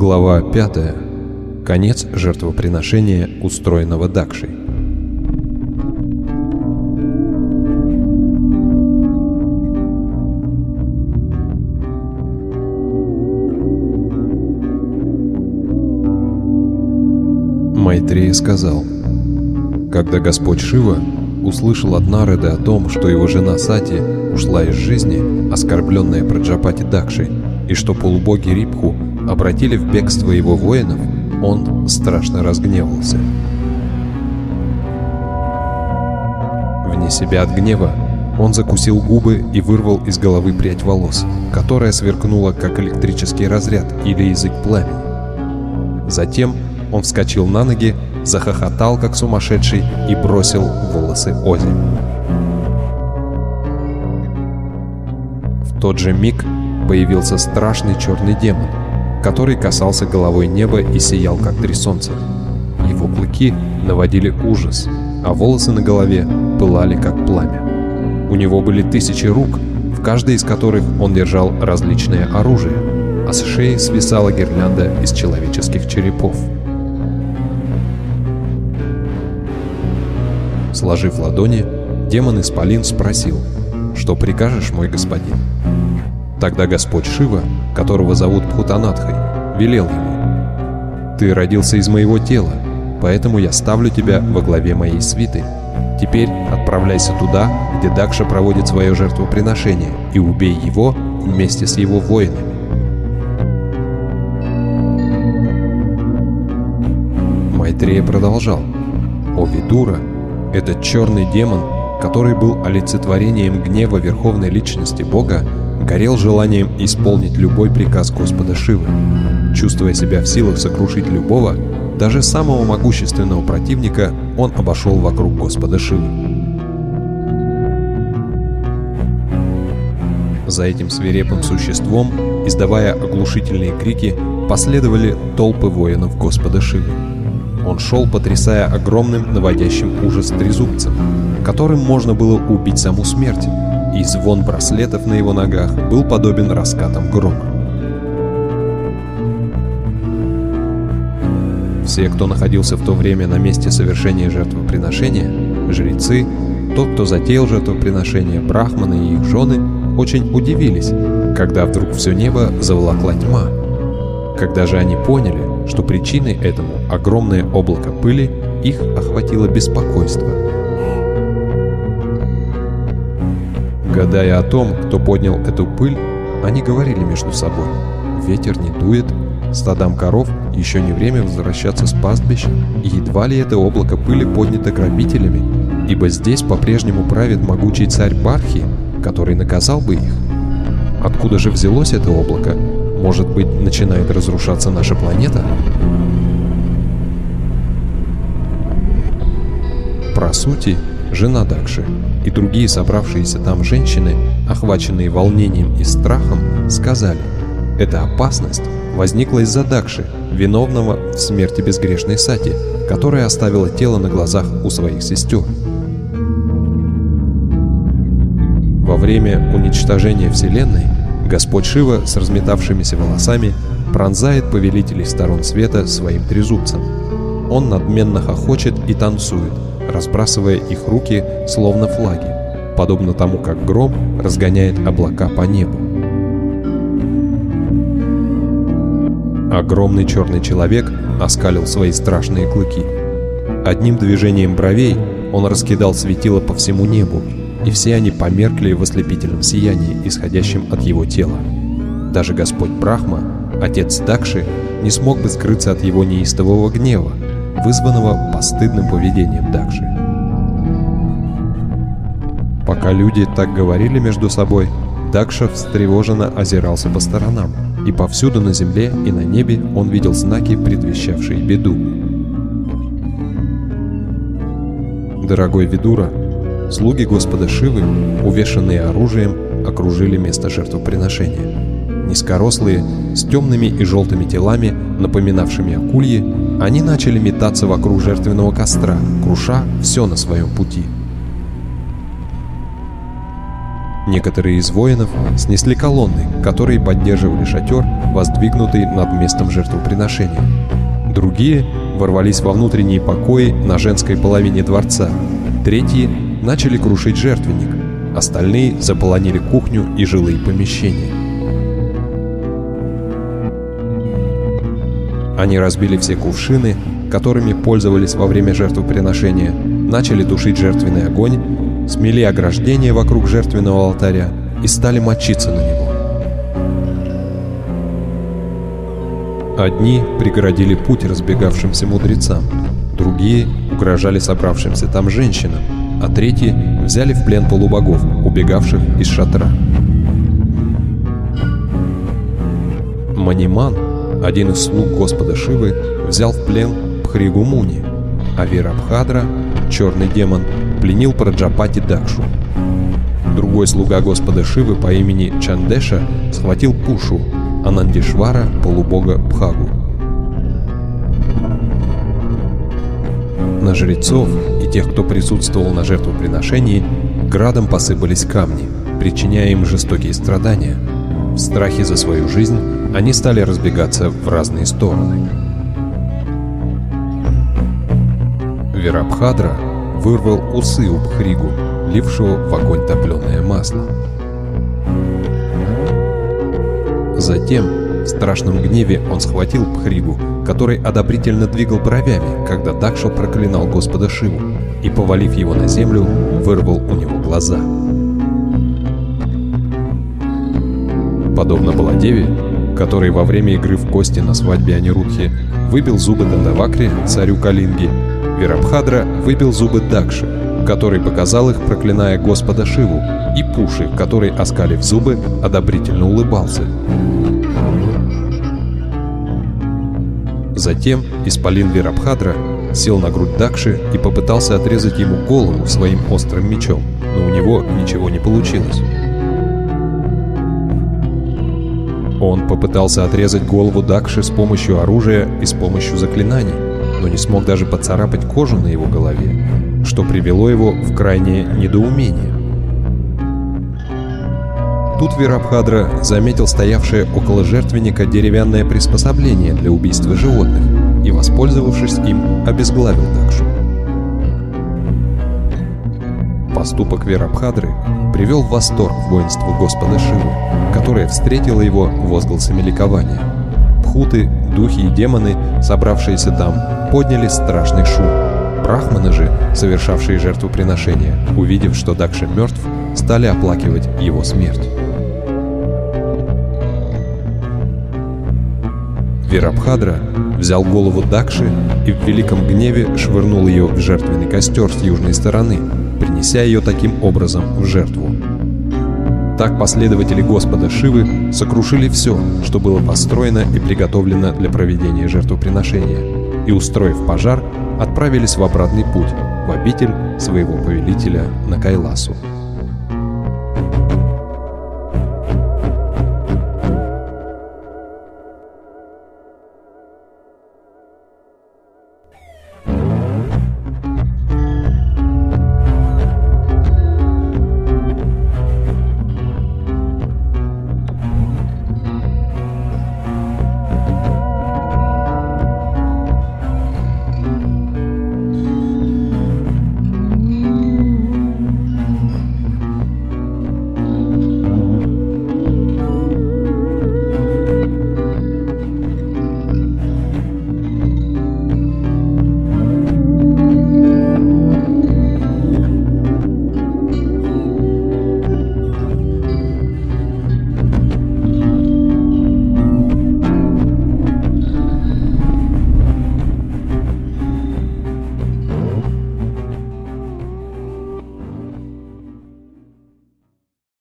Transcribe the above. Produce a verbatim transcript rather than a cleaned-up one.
Глава пятая. Конец жертвоприношения, устроенного Дакшей. Майтрея сказал: когда Господь Шива услышал от Нарады о том, что его жена Сати ушла из жизни, оскорбленная Праджапати Дакшей, и что полубоги Рипху обратили в бегство его воинов, он страшно разгневался. Вне себя от гнева он закусил губы и вырвал из головы прядь волос, которая сверкнула, как электрический разряд или язык пламени. Затем он вскочил на ноги, захохотал, как сумасшедший, и бросил волосы озимь. В тот же миг появился страшный черный демон, который касался головой неба и сиял, как три солнца. Его клыки наводили ужас, а волосы на голове пылали, как пламя. У него были тысячи рук, в каждой из которых он держал различное оружие, а с шеи свисала гирлянда из человеческих черепов. Сложив ладони, демон-исполин спросил: «Что прикажешь, мой господин?» Тогда Господь Шива, которого зовут Бхутанатхой, велел ему: «Ты родился из моего тела, поэтому я ставлю тебя во главе моей свиты. Теперь отправляйся туда, где Дакша проводит свое жертвоприношение, и убей его вместе с его воинами». Майтрея продолжал: «О Видура, этот черный демон, который был олицетворением гнева Верховной Личности Бога, горел желанием исполнить любой приказ Господа Шивы. Чувствуя себя в силах сокрушить любого, даже самого могущественного противника, он обошел вокруг Господа Шивы. За этим свирепым существом, издавая оглушительные крики, последовали толпы воинов Господа Шивы. Он шел, потрясая огромным, наводящим ужас трезубцем, которым можно было убить саму смерть, и звон браслетов на его ногах был подобен раскатам грома. Все, кто находился в то время на месте совершения жертвоприношения, жрецы, тот, кто затеял жертвоприношение, брахманы и их жены, очень удивились, когда вдруг все небо заволокла тьма. Когда же они поняли, что причиной этому огромное облако пыли, их охватило беспокойство. Гадая о том, кто поднял эту пыль, они говорили между собой: ветер не дует, стадам коров еще не время возвращаться с пастбища, и едва ли это облако пыли поднято грабителями, ибо здесь по-прежнему правит могучий царь Бархи, который наказал бы их. Откуда же взялось это облако? Может быть, начинает разрушаться наша планета? Прасути, жена Дакши, и другие собравшиеся там женщины, охваченные волнением и страхом, сказали: «Эта опасность возникла из-за Дакши, виновного в смерти безгрешной Сати, которая оставила тело на глазах у своих сестер». Во время уничтожения Вселенной Господь Шива с разметавшимися волосами пронзает повелителей сторон света своим трезубцем. Он надменно хохочет и танцует, разбрасывая их руки, словно флаги, подобно тому, как гром разгоняет облака по небу. Огромный черный человек оскалил свои страшные клыки. Одним движением бровей он раскидал светило по всему небу, и все они померкли в ослепительном сиянии, исходящем от его тела. Даже Господь Брахма, отец Дакши, не смог бы скрыться от его неистового гнева, вызванного постыдным поведением Дакши. Пока люди так говорили между собой, Дакша встревоженно озирался по сторонам, и повсюду на земле и на небе он видел знаки, предвещавшие беду. Дорогой Видура, слуги Господа Шивы, увешанные оружием, окружили место жертвоприношения. Низкорослые, с темными и желтыми телами, напоминавшими акульи, они начали метаться вокруг жертвенного костра, круша все на своем пути. Некоторые из воинов снесли колонны, которые поддерживали шатер, воздвигнутый над местом жертвоприношения. Другие ворвались во внутренние покои на женской половине дворца. Третьи начали крушить жертвенник. Остальные заполонили кухню и жилые помещения. Они разбили все кувшины, которыми пользовались во время жертвоприношения, начали тушить жертвенный огонь, смели ограждение вокруг жертвенного алтаря и стали мочиться на него. Одни преградили путь разбегавшимся мудрецам, другие угрожали собравшимся там женщинам, а третьи взяли в плен полубогов, убегавших из шатра. Маниман, один из слуг Господа Шивы, взял в плен Пхригу Муни, а Вирабхадра, черный демон, пленил Праджапати Дакшу. Другой слуга Господа Шивы по имени Чандеша схватил Пушу, а Нандишвара — полубога Бхагу. На жрецов и тех, кто присутствовал на жертвоприношении, градом посыпались камни, причиняя им жестокие страдания. В страхе за свою жизнь они стали разбегаться в разные стороны. Вирабхадра вырвал усы у Пхригу, лившего в огонь топленое масло. Затем, в страшном гневе, он схватил Пхригу, который одобрительно двигал бровями, когда Дакша проклинал Господа Шиву, и, повалив его на землю, вырвал у него глаза. Подобно Баладеве, который во время игры в кости на свадьбе Анирудхи выбил зубы Дандавакре, царю Калинги, Вирабхадра выбил зубы Дакши, который показал их, проклиная Господа Шиву, и Пуши, который, оскалив зубы, одобрительно улыбался. Затем исполин Вирабхадра сел на грудь Дакши и попытался отрезать ему голову своим острым мечом, но у него ничего не получилось. Он попытался отрезать голову Дакши с помощью оружия и с помощью заклинаний, но не смог даже поцарапать кожу на его голове, что привело его в крайнее недоумение. Тут Вирабхадра заметил стоявшее около жертвенника деревянное приспособление для убийства животных и, воспользовавшись им, обезглавил Дакшу. Поступок Вирабхадры привел в восторг воинство Господа Шивы, которое встретило его возгласами ликования. Пхуты, духи и демоны, собравшиеся там, подняли страшный шум. Брахманы же, совершавшие жертвоприношения, увидев, что Дакша мертв, стали оплакивать его смерть. Вирабхадра взял голову Дакши и в великом гневе швырнул ее в жертвенный костер с южной стороны, принеся ее таким образом в жертву. Так последователи Господа Шивы сокрушили все, что было построено и приготовлено для проведения жертвоприношения, и, устроив пожар, отправились в обратный путь, в обитель своего повелителя на Кайласу.